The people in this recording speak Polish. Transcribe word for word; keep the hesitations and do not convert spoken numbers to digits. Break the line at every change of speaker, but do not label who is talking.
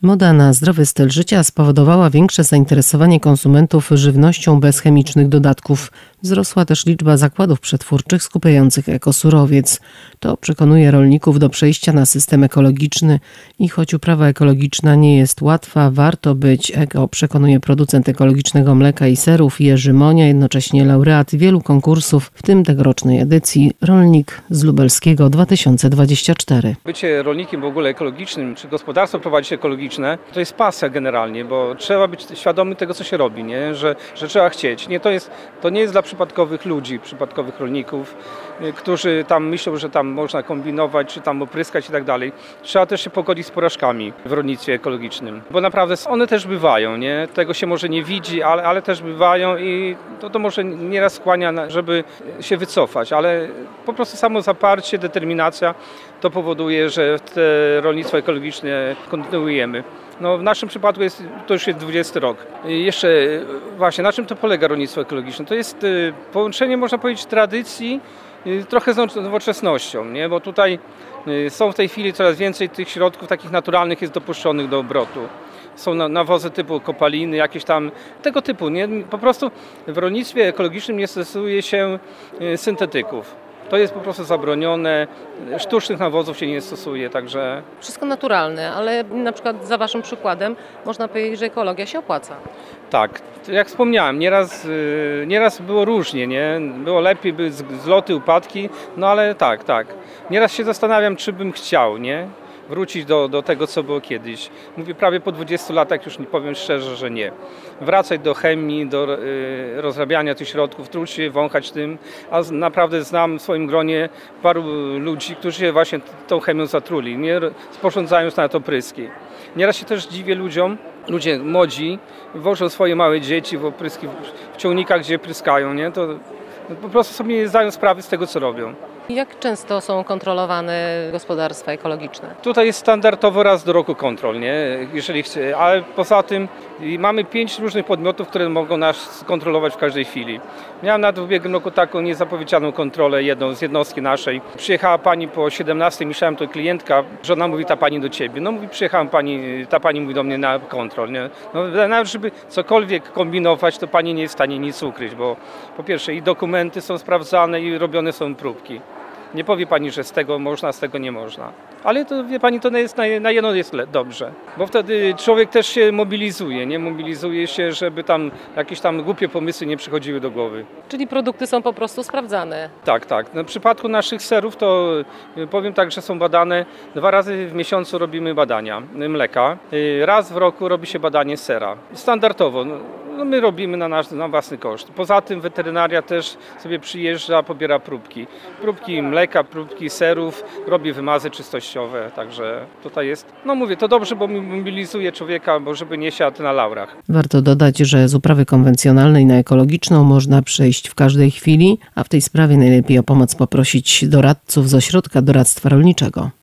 Moda na zdrowy styl życia spowodowała większe zainteresowanie konsumentów żywnością bez chemicznych dodatków. Wzrosła też liczba zakładów przetwórczych skupiających ekosurowiec. To przekonuje rolników do przejścia na system ekologiczny i choć uprawa ekologiczna nie jest łatwa, warto być eko, przekonuje producent ekologicznego mleka i serów Jerzy Monia, jednocześnie laureat wielu konkursów, w tym tegorocznej edycji Rolnik z Lubelskiego dwa tysiące dwadzieścia cztery.
Bycie rolnikiem w ogóle ekologicznym, czy gospodarstwo prowadzić ekologiczne, to jest pasja generalnie, bo trzeba być świadomy tego, co się robi, nie? Że, że trzeba chcieć. Nie, to, jest, to nie jest dla przypadkowych ludzi, przypadkowych rolników, którzy tam myślą, że tam można kombinować, czy tam opryskać i tak dalej. Trzeba też się pogodzić z porażkami w rolnictwie ekologicznym, bo naprawdę one też bywają, nie? Tego się może nie widzi, ale, ale też bywają i to, to może nieraz skłania, żeby się wycofać, ale po prostu samo zaparcie, determinacja to powoduje, że te rolnictwo ekologiczne kontynuujemy. No, w naszym przypadku jest, to już jest dwudziesty rok. I jeszcze właśnie, na czym to polega rolnictwo ekologiczne? To jest połączenie, można powiedzieć, tradycji trochę z nowoczesnością, nie? Bo tutaj są w tej chwili coraz więcej tych środków takich naturalnych jest dopuszczonych do obrotu. Są nawozy typu kopaliny, jakieś tam tego typu. Nie? Po prostu w rolnictwie ekologicznym nie stosuje się syntetyków. To jest po prostu zabronione, sztucznych nawozów się nie stosuje, także...
Wszystko naturalne, ale na przykład za waszym przykładem można powiedzieć, że ekologia się opłaca.
Tak, jak wspomniałem, nieraz, nieraz było różnie, nie? Było lepiej, były zloty, upadki, no ale tak, tak. Nieraz się zastanawiam, czy bym chciał, nie? Wrócić do, do tego, co było kiedyś. Mówię, prawie po dwudziestu latach już nie powiem szczerze, że nie. Wracać do chemii, do y, rozrabiania tych środków, truć się, wąchać tym, a z, naprawdę znam w swoim gronie paru ludzi, którzy się właśnie tą chemią zatruli, nie sporządzając na to pryski. Nieraz się też dziwię ludziom, ludzie młodzi wożą swoje małe dzieci w opryski w ciągnikach, gdzie pryskają, nie? To po prostu sobie nie zdają sprawy z tego, co robią.
Jak często są kontrolowane gospodarstwa ekologiczne?
Tutaj jest standardowo raz do roku kontrol, nie? Jeżeli chce, ale poza tym mamy pięć różnych podmiotów, które mogą nas kontrolować w każdej chwili. Miałem nawet w ubiegłym roku taką niezapowiedzianą kontrolę, jedną z jednostki naszej. Przyjechała pani po siedemnastej, myślałem, to klientka, żona mówi, ta pani do ciebie. No mówi, przyjechała pani, ta pani mówi do mnie na kontrol, nie? No, nawet żeby cokolwiek kombinować, to pani nie jest w stanie nic ukryć, bo po pierwsze i dokumenty są sprawdzane i robione są próbki. Nie powie pani, że z tego można, z tego nie można. Ale to, wie pani, to jest, na jedno jest dobrze. Bo wtedy człowiek też się mobilizuje, nie? Mobilizuje się, żeby tam jakieś tam głupie pomysły nie przychodziły do głowy.
Czyli produkty są po prostu sprawdzane?
Tak, tak. W przypadku naszych serów to powiem tak, że są badane, dwa razy w miesiącu robimy badania mleka. Raz w roku robi się badanie sera. Standardowo. No my robimy na nasz na własny koszt. Poza tym weterynaria też sobie przyjeżdża, pobiera próbki. Próbki mleka, próbki serów, robi wymazy czystościowe, także tutaj jest, no mówię, to dobrze, bo mobilizuje człowieka, bo żeby nie siadł na laurach.
Warto dodać, że z uprawy konwencjonalnej na ekologiczną można przejść w każdej chwili, a w tej sprawie najlepiej o pomoc poprosić doradców z ośrodka doradztwa rolniczego.